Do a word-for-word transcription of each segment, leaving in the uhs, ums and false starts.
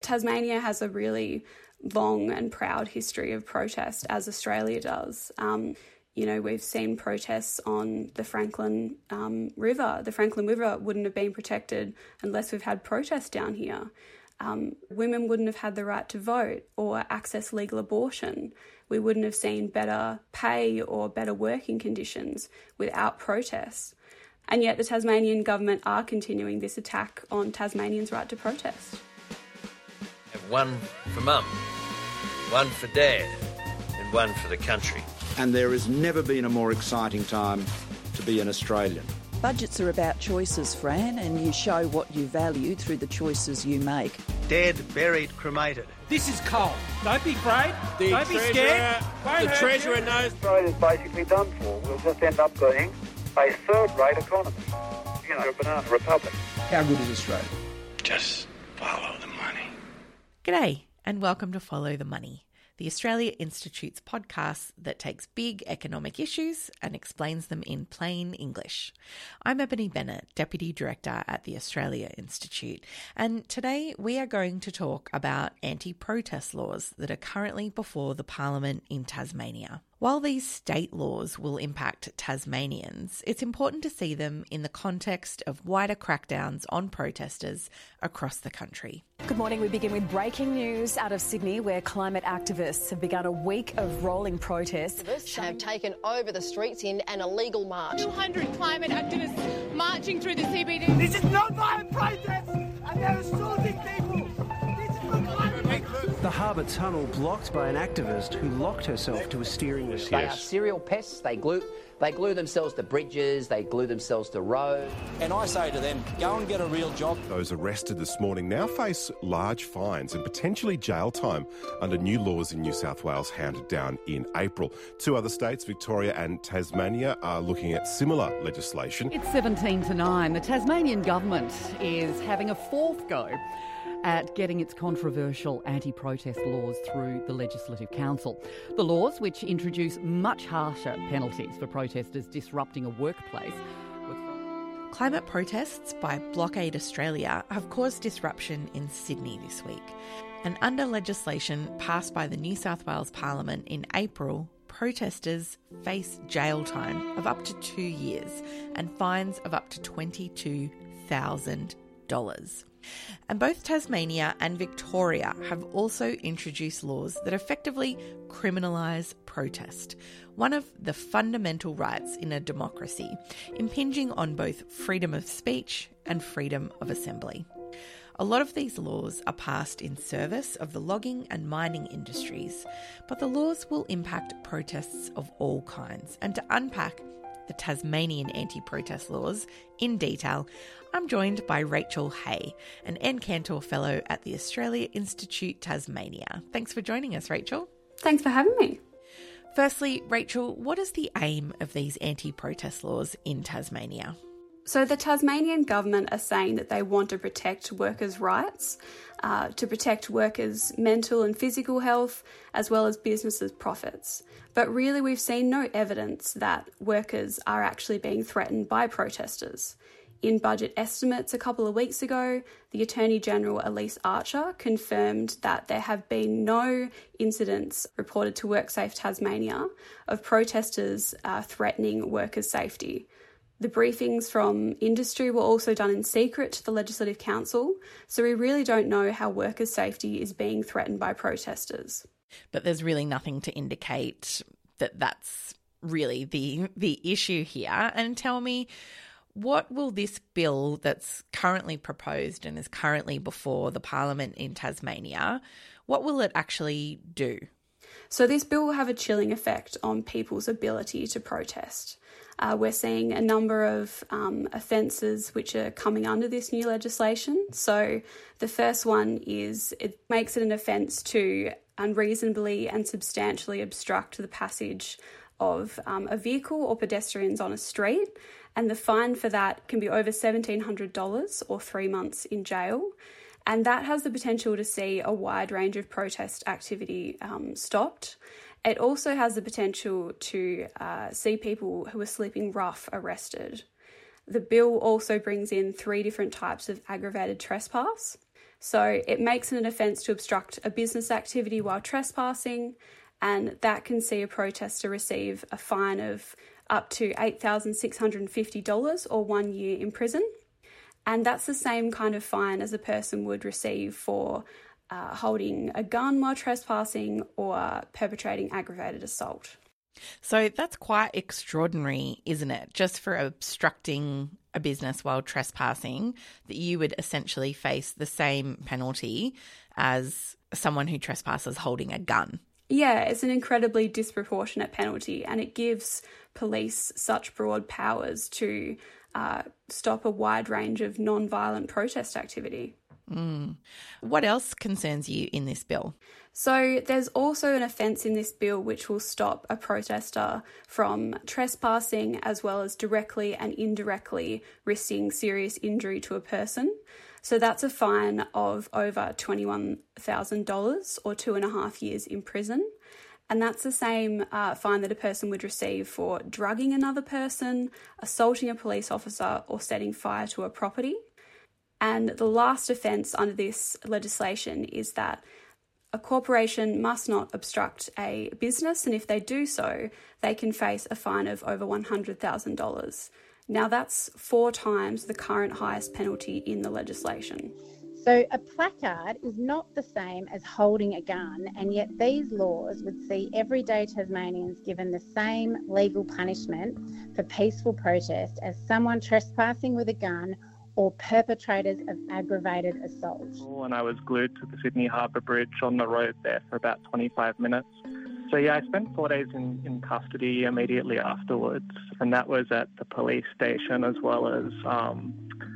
Tasmania has a really long and proud history of protest, as Australia does. Um, you know, we've seen protests on the Franklin um, River. The Franklin River wouldn't have been protected unless we've had protests down here. Um, women wouldn't have had the right to vote or access legal abortion. We wouldn't have seen better pay or better working conditions without protests. And yet the Tasmanian government are continuing this attack on Tasmanians' right to protest. Have one for Mum, one for Dad, and one for the country. And there has never been a more exciting time to be an Australian. Budgets are about choices, Fran, and you show what you value through the choices you make. Dead, buried, cremated. This is coal. Don't be afraid. The Don't be scared. The Treasurer you. knows. Australia's basically done for. We'll just end up being a third-rate economy. You know, a banana republic. How good is Australia? Just follow the money. G'day and welcome to Follow the Money, the Australia Institute's podcast that takes big economic issues and explains them in plain English. I'm Ebony Bennett, Deputy Director at the Australia Institute, and today we are going to talk about anti-protest laws that are currently before the Parliament in Tasmania. While these state laws will impact Tasmanians, it's important to see them in the context of wider crackdowns on protesters across the country. Good morning. We begin with breaking news out of Sydney, where climate activists have begun a week of rolling protests. Activists have taken over the streets in an illegal march. two hundred climate activists marching through the C B D. This is not violent protest, and they're assaulting people. This is for climate. The Harbour Tunnel blocked by an activist who locked herself to a steering wheel. They are serial pests. They glue, they glue themselves to bridges. They glue themselves to roads. And I say to them, go and get a real job. Those arrested this morning now face large fines and potentially jail time under new laws in New South Wales handed down in April. Two other states, Victoria and Tasmania, are looking at similar legislation. It's seventeen to nine. The Tasmanian government is having a fourth go at getting its controversial anti-protest laws through the Legislative Council. The laws, which introduce much harsher penalties for protesters disrupting a workplace. Climate protests by Blockade Australia have caused disruption in Sydney this week. And under legislation passed by the New South Wales Parliament in April, protesters face jail time of up to two years and fines of up to twenty-two thousand dollars. And both Tasmania and Victoria have also introduced laws that effectively criminalise protest, one of the fundamental rights in a democracy, impinging on both freedom of speech and freedom of assembly. A lot of these laws are passed in service of the logging and mining industries, but the laws will impact protests of all kinds. And to unpack the Tasmanian anti-protest laws in detail, I'm joined by Rachel Hay, an Anne Cantor Fellow at the Australia Institute Tasmania. Thanks for joining us, Rachel. Thanks for having me. Firstly, Rachel, what is the aim of these anti-protest laws in Tasmania? So the Tasmanian government are saying that they want to protect workers' rights, uh, to protect workers' mental and physical health, as well as businesses' profits. But really we've seen no evidence that workers are actually being threatened by protesters. In budget estimates a couple of weeks ago, the Attorney-General Elise Archer confirmed that there have been no incidents reported to WorkSafe Tasmania of protesters uh, threatening workers' safety. The briefings from industry were also done in secret to the Legislative Council, so we really don't know how workers' safety is being threatened by protesters. But there's really nothing to indicate that that's really the the issue here. And tell me, what will this bill that's currently proposed and is currently before the Parliament in Tasmania, what will it actually do? So this bill will have a chilling effect on people's ability to protest. Uh, we're seeing a number of um, offences which are coming under this new legislation. So the first one is it makes it an offence to unreasonably and substantially obstruct the passage of um, a vehicle or pedestrians on a street, and the fine for that can be over seventeen hundred dollars or three months in jail. And that has the potential to see a wide range of protest activity um, stopped. It also has the potential to uh, see people who are sleeping rough arrested. The bill also brings in three different types of aggravated trespass. So it makes it an offence to obstruct a business activity while trespassing, and that can see a protester receive a fine of up to eight thousand six hundred fifty dollars or one year in prison. And that's the same kind of fine as a person would receive for uh, holding a gun while trespassing or perpetrating aggravated assault. So that's quite extraordinary, isn't it? Just for obstructing a business while trespassing, that you would essentially face the same penalty as someone who trespasses holding a gun. Yeah, it's an incredibly disproportionate penalty, and it gives police such broad powers to uh, stop a wide range of non-violent protest activity. Mm. What else concerns you in this bill? So there's also an offence in this bill which will stop a protester from trespassing as well as directly and indirectly risking serious injury to a person. So that's a fine of over twenty-one thousand dollars or two and a half years in prison. And that's the same uh, fine that a person would receive for drugging another person, assaulting a police officer, or setting fire to a property. And the last offence under this legislation is that a corporation must not obstruct a business, and if they do so, they can face a fine of over one hundred thousand dollars. Now that's four times the current highest penalty in the legislation. So a placard is not the same as holding a gun, and yet these laws would see everyday Tasmanians given the same legal punishment for peaceful protest as someone trespassing with a gun or perpetrators of aggravated assault. And I was glued to the Sydney Harbour Bridge on the road there for about twenty-five minutes. So yeah, I spent four days in, in custody immediately afterwards, and that was at the police station as well as um,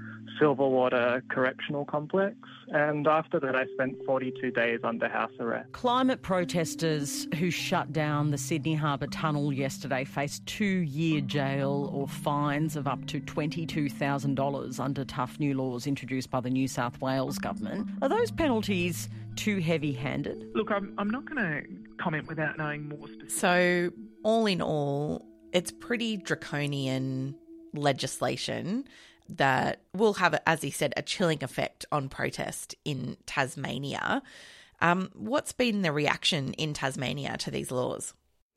Silverwater Correctional Complex. And after that, I spent forty-two days under house arrest. Climate protesters who shut down the Sydney Harbour Tunnel yesterday face two-year jail or fines of up to twenty-two thousand dollars under tough new laws introduced by the New South Wales government. Are those penalties too heavy-handed? Look, I'm, I'm not going to comment without knowing more specifics. So, all in all, it's pretty draconian legislation that will have, as he said, a chilling effect on protest in Tasmania. Um, what's been the reaction in Tasmania to these laws?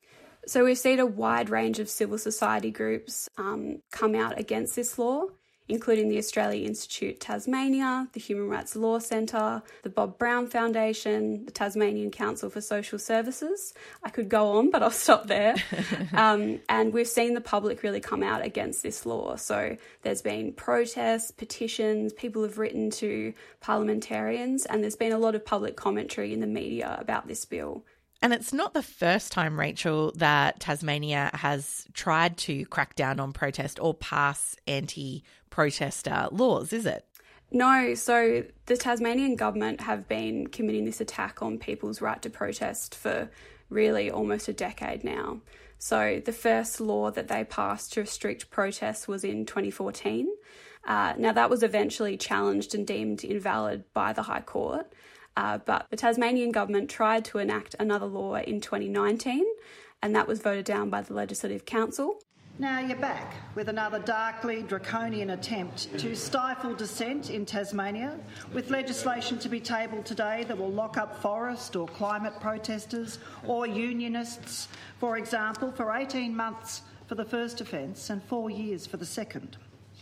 So we've seen a wide range of civil society groups um, come out against this law, including the Australia Institute Tasmania, the Human Rights Law Centre, the Bob Brown Foundation, the Tasmanian Council for Social Services. I could go on, but I'll stop there. um, and we've seen the public really come out against this law. So there's been protests, petitions, people have written to parliamentarians, and there's been a lot of public commentary in the media about this bill. And it's not the first time, Rachel, that Tasmania has tried to crack down on protest or pass anti-protester laws, is it? No, so the Tasmanian government have been committing this attack on people's right to protest for really almost a decade now. So the first law that they passed to restrict protests was in twenty fourteen. Uh, now that was eventually challenged and deemed invalid by the High Court. Uh, but the Tasmanian government tried to enact another law in twenty nineteen, and that was voted down by the Legislative Council. Now you're back with another darkly draconian attempt to stifle dissent in Tasmania, with legislation to be tabled today that will lock up forest or climate protesters or unionists, for example, for eighteen months for the first offence and four years for the second.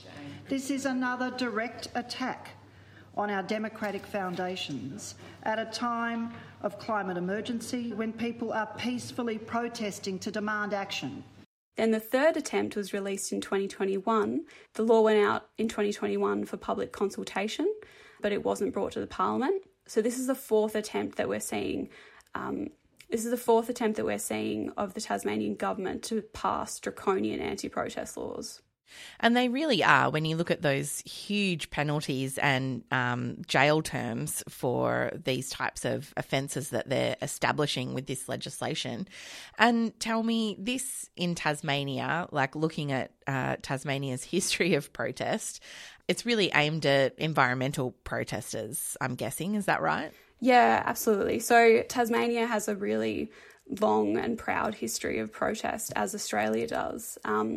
This is another direct attack on our democratic foundations at a time of climate emergency when people are peacefully protesting to demand action. Then the third attempt was released in twenty twenty-one. The law went out in twenty twenty-one for public consultation, but it wasn't brought to the Parliament. So this is the fourth attempt that we're seeing. Um, this is the fourth attempt that we're seeing of the Tasmanian government to pass draconian anti-protest laws. And they really are, when you look at those huge penalties and um, jail terms for these types of offences that they're establishing with this legislation. And tell me, this in Tasmania, like looking at uh, Tasmania's history of protest, it's really aimed at environmental protesters, I'm guessing. Is that right? Yeah, absolutely. So Tasmania has a really long and proud history of protest, as Australia does. Um,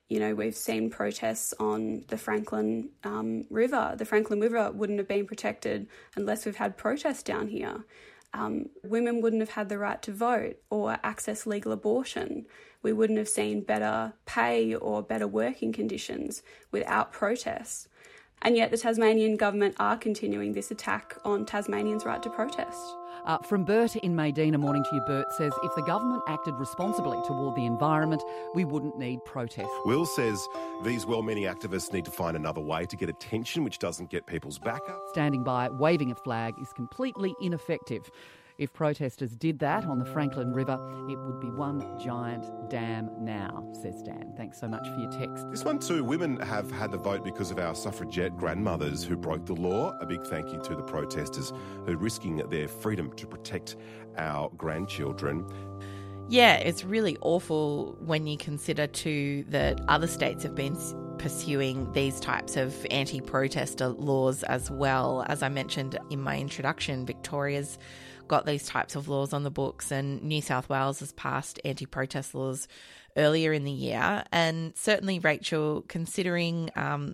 You know, we've seen protests on the Franklin um, River. The Franklin River wouldn't have been protected unless we've had protests down here. Um, women wouldn't have had the right to vote or access legal abortion. We wouldn't have seen better pay or better working conditions without protests. And yet the Tasmanian government are continuing this attack on Tasmanians' right to protest. Uh, from Bert in Maydena, morning to you, Bert, says if the government acted responsibly toward the environment, we wouldn't need protest. Will says these well-meaning activists need to find another way to get attention which doesn't get people's back up. Standing by, waving a flag is completely ineffective. If protesters did that on the Franklin River, it would be one giant dam now, says Dan. Thanks so much for your text. This one too, women have had the vote because of our suffragette grandmothers who broke the law. A big thank you to the protesters who are risking their freedom to protect our grandchildren. Yeah, it's really awful when you consider too that other states have been pursuing these types of anti-protester laws as well. As I mentioned in my introduction, Victoria's got these types of laws on the books, and New South Wales has passed anti-protest laws earlier in the year. And certainly, Rachel, considering um,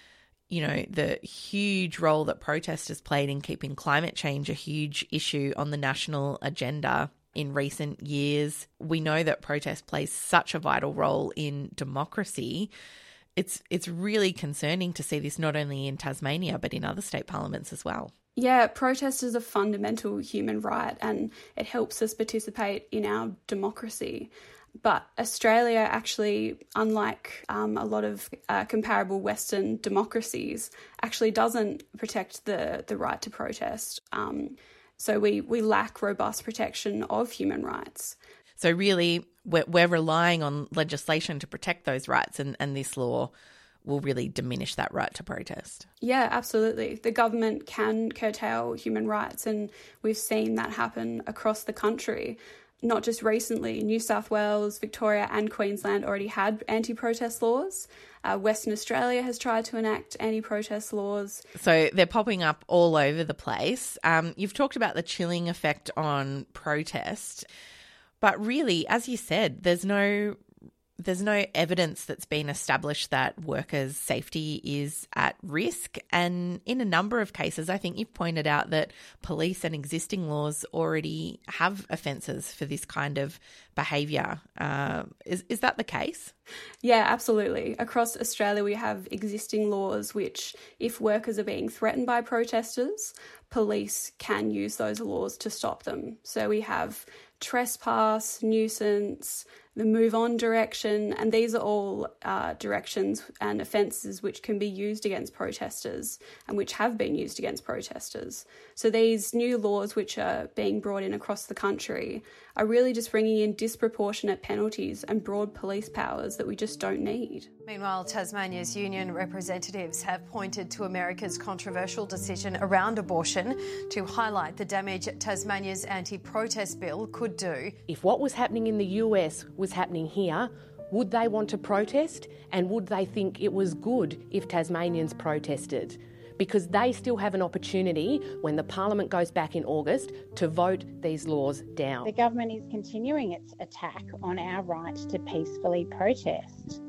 you know, the huge role that protesters played in keeping climate change a huge issue on the national agenda in recent years, we know that protest plays such a vital role in democracy. It's it's really concerning to see this not only in Tasmania but in other state parliaments as well. Yeah, protest is a fundamental human right and it helps us participate in our democracy. But Australia actually, unlike um, a lot of uh, comparable Western democracies, actually doesn't protect the, the right to protest. Um, so we, we lack robust protection of human rights. So really, we're, we're relying on legislation to protect those rights, and, and this law will really diminish that right to protest. Yeah, absolutely. The government can curtail human rights, and we've seen that happen across the country. Not just recently, New South Wales, Victoria and Queensland already had anti-protest laws. Uh, Western Australia has tried to enact anti-protest laws. So they're popping up all over the place. Um, you've talked about the chilling effect on protest, but really, as you said, there's no There's no evidence that's been established that workers' safety is at risk. And in a number of cases, I think you've pointed out that police and existing laws already have offences for this kind of behaviour. Uh, is, is that the case? Yeah, absolutely. Across Australia, we have existing laws which, if workers are being threatened by protesters, police can use those laws to stop them. So we have trespass, nuisance, the move on direction, and these are all uh, directions and offences which can be used against protesters and which have been used against protesters. So these new laws which are being brought in across the country are really just bringing in disproportionate penalties and broad police powers that we just don't need. Meanwhile, Tasmania's union representatives have pointed to America's controversial decision around abortion to highlight the damage Tasmania's anti-protest bill could do. If what was happening in the U S was happening here, would they want to protest, and would they think it was good if Tasmanians protested? Because they still have an opportunity when the Parliament goes back in August to vote these laws down. The government is continuing its attack on our right to peacefully protest.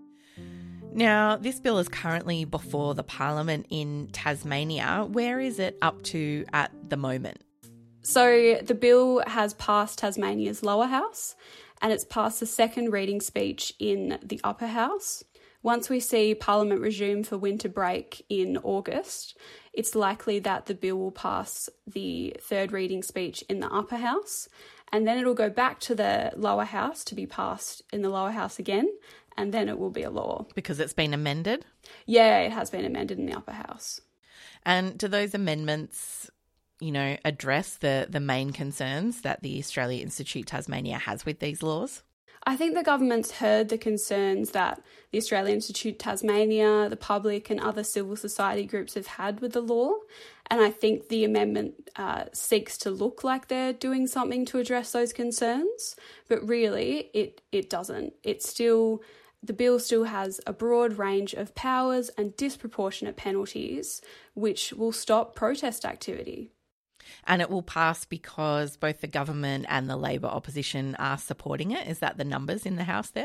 Now, this bill is currently before the Parliament in Tasmania. Where is it up to at the moment? So the bill has passed Tasmania's lower house and it's passed the second reading speech in the upper house. Once we see Parliament resume for winter break in August, it's likely that the bill will pass the third reading speech in the upper house, and then it'll go back to the lower house to be passed in the lower house again, and then it will be a law. Because it's been amended? Yeah, it has been amended in the upper house. And do those amendments, you know, address the, the main concerns that the Australia Institute Tasmania has with these laws? I think the government's heard the concerns that the Australian Institute Tasmania, the public and other civil society groups have had with the law. And I think the amendment uh, seeks to look like they're doing something to address those concerns. But really, it, it doesn't. It's still, the bill still has a broad range of powers and disproportionate penalties which will stop protest activity. And it will pass because both the government and the Labor opposition are supporting it. Is that the numbers in the House there?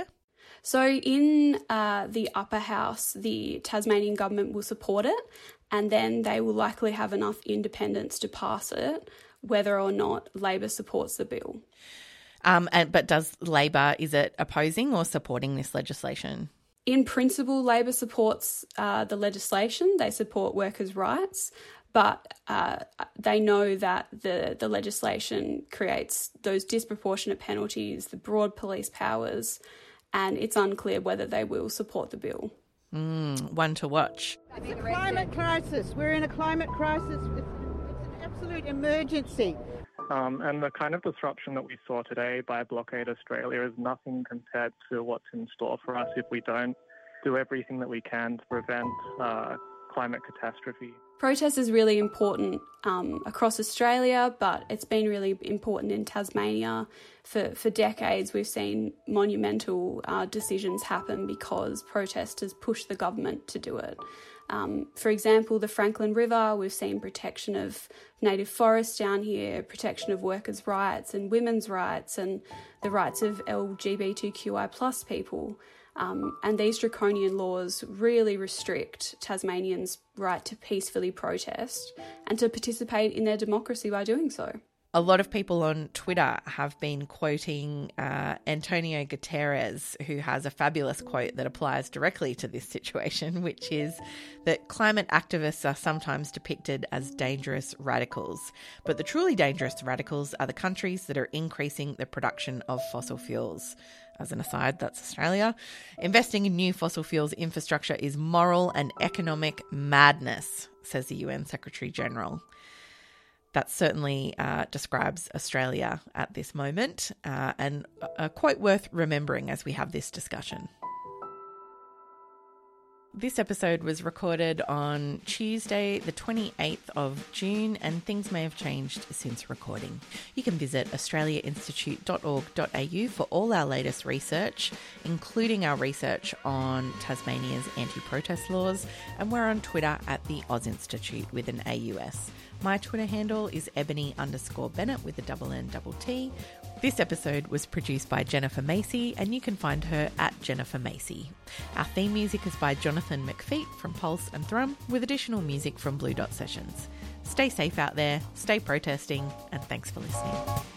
So in uh, the upper house, the Tasmanian government will support it, and then they will likely have enough independents to pass it, whether or not Labor supports the bill. Um, and, but does Labor, is it opposing or supporting this legislation? In principle, Labor supports uh, the legislation. They support workers' rights, but uh, they know that the, the legislation creates those disproportionate penalties, the broad police powers, and it's unclear whether they will support the bill. Mm, one to watch. It's a climate crisis. We're in a climate crisis. It's, it's an absolute emergency. Um, and the kind of disruption that we saw today by Blockade Australia is nothing compared to what's in store for us if we don't do everything that we can to prevent uh, climate catastrophe. Protest is really important um, across Australia, but it's been really important in Tasmania. For, for decades, we've seen monumental uh, decisions happen because protesters push the government to do it. Um, for example, the Franklin River, we've seen protection of native forests down here, protection of workers' rights and women's rights and the rights of L G B T Q I plus people. Um, and these draconian laws really restrict Tasmanians' right to peacefully protest and to participate in their democracy by doing so. A lot of people on Twitter have been quoting uh, Antonio Guterres, who has a fabulous quote that applies directly to this situation, which is that climate activists are sometimes depicted as dangerous radicals. But the truly dangerous radicals are the countries that are increasing the production of fossil fuels. As an aside, that's Australia. Investing in new fossil fuels infrastructure is moral and economic madness, says the U N Secretary-General. That certainly uh, describes Australia at this moment, uh, and a quote worth remembering as we have this discussion. This episode was recorded on Tuesday, the twenty-eighth of June, and things may have changed since recording. You can visit australia institute dot org dot a u for all our latest research, including our research on Tasmania's anti-protest laws, and we're on Twitter at the Oz Institute with an A U S. My Twitter handle is ebony underscore Bennett with a double N double T. This episode was produced by Jennifer Macy, and you can find her at Jennifer Macy. Our theme music is by Jonathan McFeet from Pulse and Thrum, with additional music from Blue Dot Sessions. Stay safe out there, stay protesting, and thanks for listening.